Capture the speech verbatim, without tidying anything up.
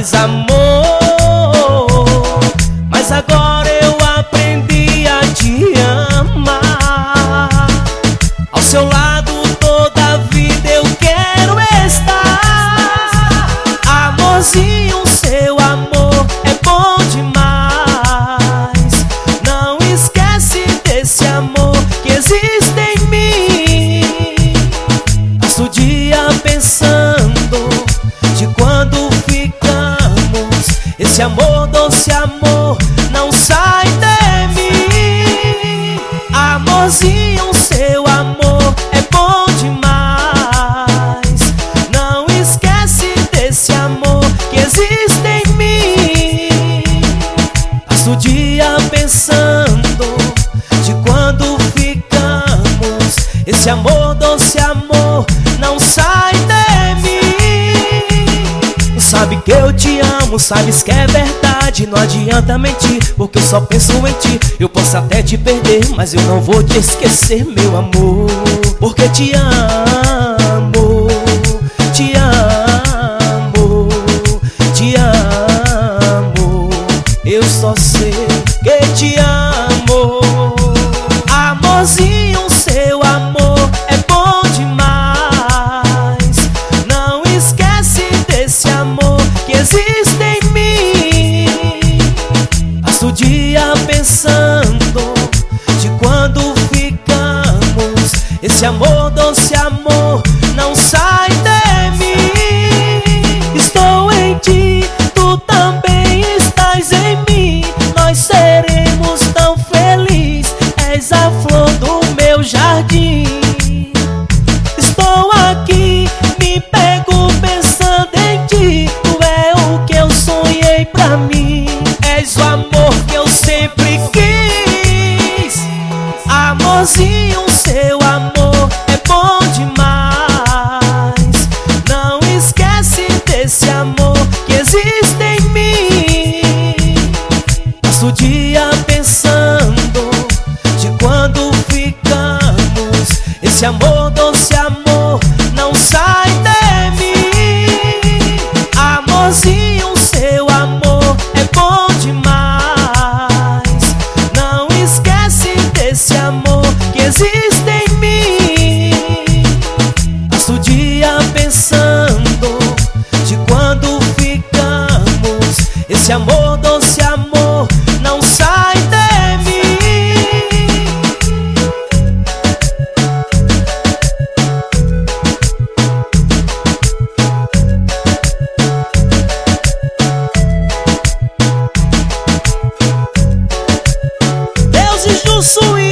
mais amor. Mas agora eu aprendi a te amar. Ao seu lado toda a vida eu quero estar. Amorzinho, seu amor é bom demais. Não esquece desse amor que existe em mim. Passo o dia pensando de quando ficamos. Esse amor, doce amor, não sai de mim. Amorzinho, seu amor é bom demais. Não esquece desse amor que existe em mim. Passo o dia pensando de quando ficamos. Esse amor, doce amor, não sai de mim. Sabe que eu te amo, sabes que é verdade. Não adianta mentir, porque eu só penso em ti. Eu posso até te perder, mas eu não vou te esquecer, meu amor. Porque te amo, te amo, te amo. Eu só sei que te amo. Amorzinho, seu amor é bom demais. Não esquece desse amor que existe em mim. Passo o dia pensando de quando ficamos. Esse amor, doce amor, não sai de mim. Estou em ti, tu também estás em mim. Nós seremos tão felizes. És a flor do meu jardim. Estou aqui, me pego pensando em ti. Tu é o que eu sonhei pra mim. És o amor que eu sempre quis. Amorzinho, seu amor é bom demais. Não esquece desse amor que existe em mim. Passo o dia pensando de quando ficamos. Esse amor, doce amor, não sai de mim. Amorzinho, seu amor é bom demais. Não esquece desse amor que existe em mim. Passo o dia pensando de quando ficamos. Esse amor, doce amor, não sai de mim. Deuses do swing.